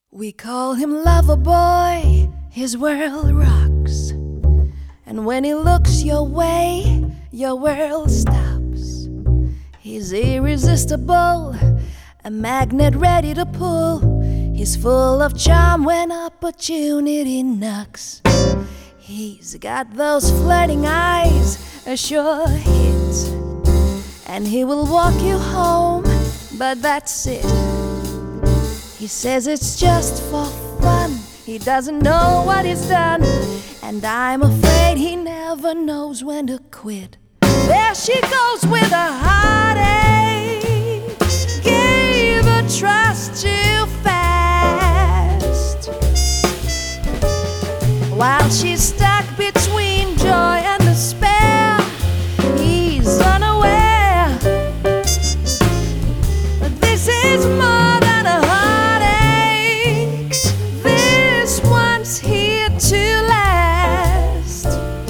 We call him Loverboy, his world rocks. And when he looks your way, your world stops. He's irresistible, a magnet ready to pull. He's full of charm when opportunity knocks. He's got those flirting eyes, a sure hit. And he will walk you home, but that's it. He says it's just for fun, he doesn't know what he's done. And I'm afraid he never knows when to quit. There she goes with a heartache, gave her trust too fast. While she's stuck between joy and despair, he's unaware. But this is more than a heartache, this one's here to last.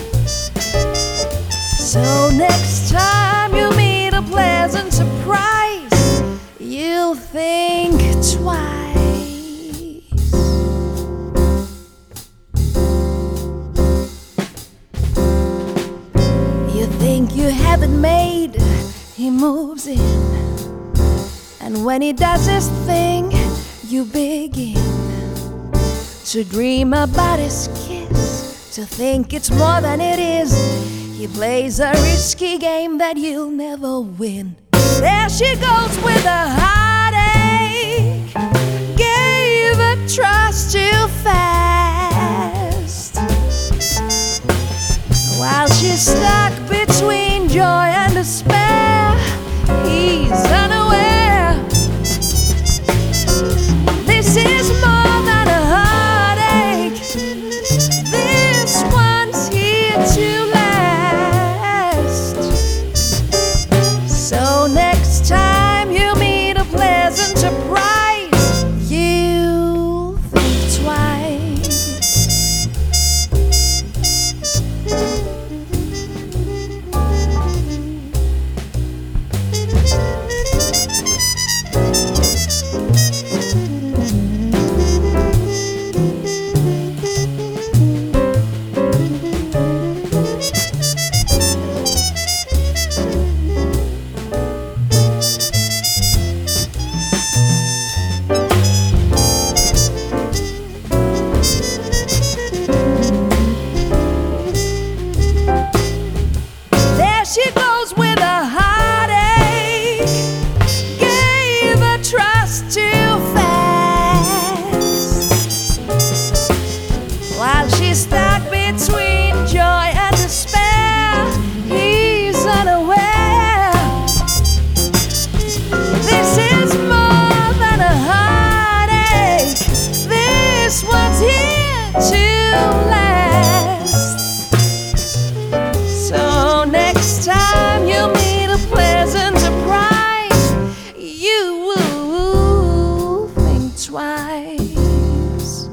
So next time you meet a pleasant surprise, you'll think twice. You think you have it made, he moves in. And when he does his thing, you begin to dream about his kiss, to think it's more than it is. He plays a risky game that you'll never win. There she goes with a heartache, gave her trust too fast. While she's stuck between joy and despair, he's unaware. This is more than a heartache, this one's here to last. So next time you meet a pleasant surprise, you'll think twice. She goes with a heartache, gave her trust too fast. While she's stuck between joy and despair, he's unaware. This is more than a heartache, this one's here to last. So next time you meet a pleasant surprise, you will think twice.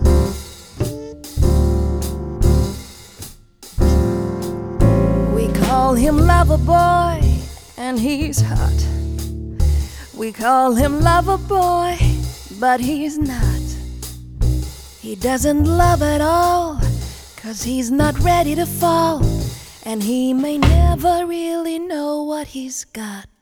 We call him Loverboy, and he's hot. We call him Loverboy, but he's not. He doesn't love at all, 'cause he's not ready to fall. And he may never really know what he's got.